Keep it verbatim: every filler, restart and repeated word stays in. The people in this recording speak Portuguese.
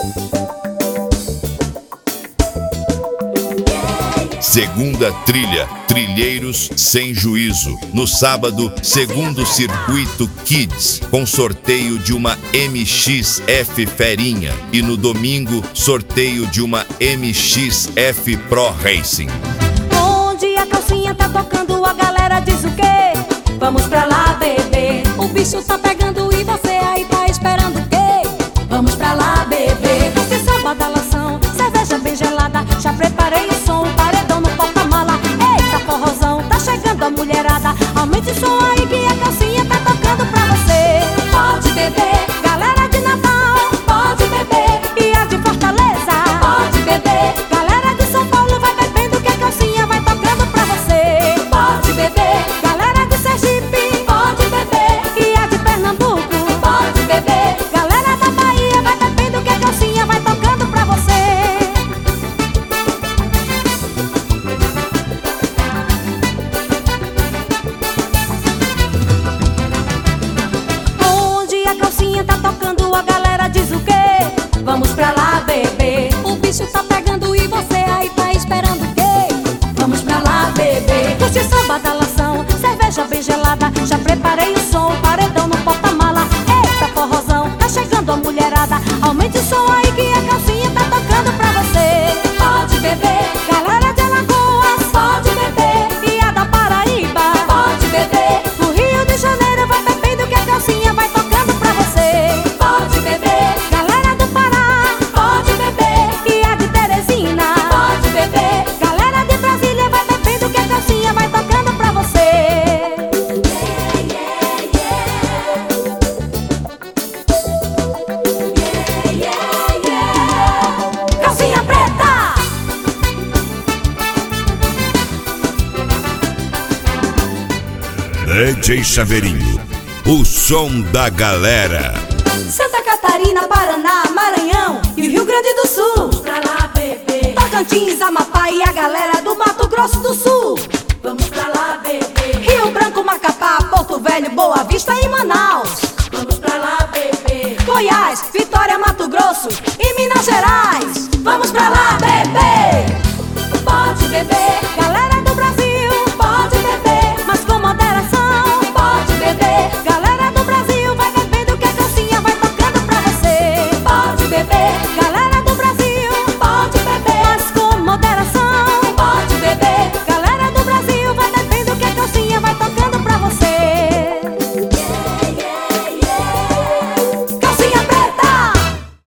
Segunda trilha, Trilheiros Sem Juízo. No sábado, segundo circuito Kids, com sorteio de uma M X F Ferinha. E no domingo, sorteio de uma M X F Pro Racing. Onde a calcinha tá tocando, a galera diz o quê? Vamos pra lá, bebê. O bicho tá pegando e você aí tá esperando o quê? Vamos pra lá, bebê. Você samba da lação, cerveja bem gelada. Já preparei o som, paredão no porta-mala. Eita, forrozão, tá chegando a mulherada. Aumente o som aí que a calcinha tá tocando pra você. Pode beber, galera de Natal. Pode beber, e a de Fortaleza. Pode beber, galera de São Paulo. Vai bebendo que a calcinha vai tocando pra você. Pode beber, galera de Sergipe. Pode beber, e a de Pernambuco. Pode beber, galera da Bahia. Vai bebendo que a calcinha vai tocando pra você. Onde a calcinha tá tocando, a galera diz o quê? Vamos pra lá, bebê. O bicho tá pegando e você aí tá esperando o quê? Vamos pra lá, bebê. Curte samba da lação, cerveja bem gelada. Já preparei o som, paredão no porta-mala. Eita, forrozão, tá chegando a mulherada. Aumente o som aí que a calcinha tá tocando pra você. Pode beber, galera de Alagoas. Pode beber, e a da Paraíba. Pode beber, no Rio de Janeiro vai bebendo que a calcinha vai tocando pra você. Pode beber, galera do Pará. Pode beber, e a de Teresina. Pode beber, galera de Brasília vai bebendo que a calcinha vai tocando pra você. Yeah, yeah, yeah. Yeah, yeah, yeah. Calcinha preta. D J Chaveirinho, o som da galera. Santa Catarina, Paraná, Maranhão e o Rio Grande do Sul. Vamos pra lá, bebê. Tocantins, Amapá e a galera do Mato Grosso do Sul. Vamos pra lá, bebê. Rio Branco, Macapá, Porto Velho, Boa Vista e Manaus. Vamos pra lá, bebê. Goiás, Vitória, Mato Grosso e Minas Gerais. Vamos pra lá, bebê. Pode beber,